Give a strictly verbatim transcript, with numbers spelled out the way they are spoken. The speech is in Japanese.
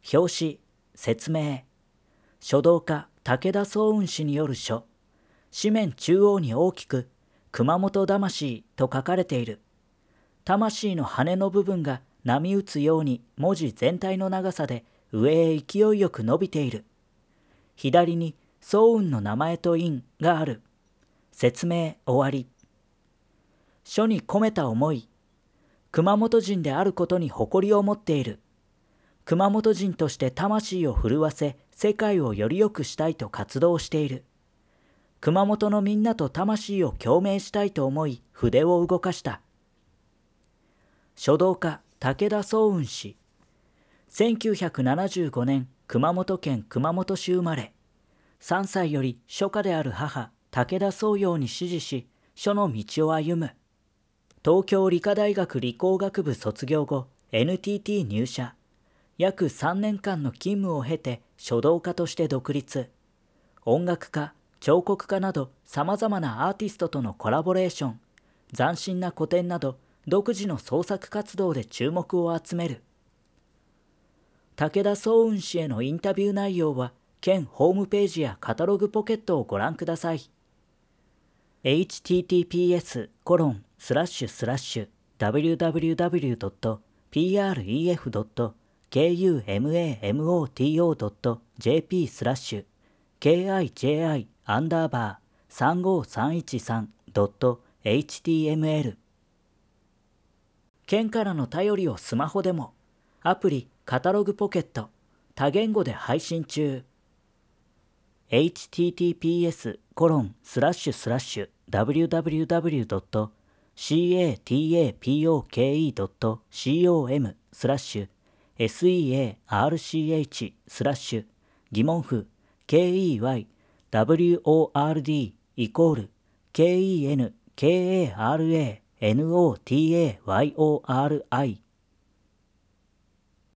表紙、説明。書道家武田双雲氏による書。紙面中央に大きく、熊本魂と書かれている。魂の羽の部分が波打つように文字全体の長さで上へ勢いよく伸びている。左に双雲の名前と印がある。説明終わり。書に込めた思い。熊本人であることに誇りを持っている。熊本人として魂を震わせ、世界をより良くしたいと活動している。熊本のみんなと魂を共鳴したいと思い、筆を動かした。書道家武田双雲氏。せんきゅうひゃくななじゅうごねん、熊本県熊本市生まれ。さんさいより書家である母、武田双葉に師事し、書の道を歩む。東京理科大学理工学部卒業後、エヌティーティー 入社。約さんねんかんの勤務を経て書道家として独立。音楽家、彫刻家などさまざまなアーティストとのコラボレーション、斬新な古典など独自の創作活動で注目を集める。武田双雲氏へのインタビュー内容は、県ホームページやカタログポケットをご覧ください。エイチティーティーピーエスコロンスラッシュスラッシュダブリューダブリューダブリュードットピーアールイーエフドットケーユーエムエーエムオーティーオードットジェーピースラッシュケーアイジェーアイアンダーバーさんごさんいちさんドットエイチティーエムエル。県からの頼りをスマホでも。アプリカタログポケット多言語で配信中。エイチティーティーピーエスコロンスラッシュスラッシュダブリューダブリューダブリュードットカタポドットコムスラッシュ セーチスラッシュ疑問符 ケーイーワイダブリューオーアールディー イコール ケーイーエヌケーエーアールエーエヌオーティーエーワイオーアールアイ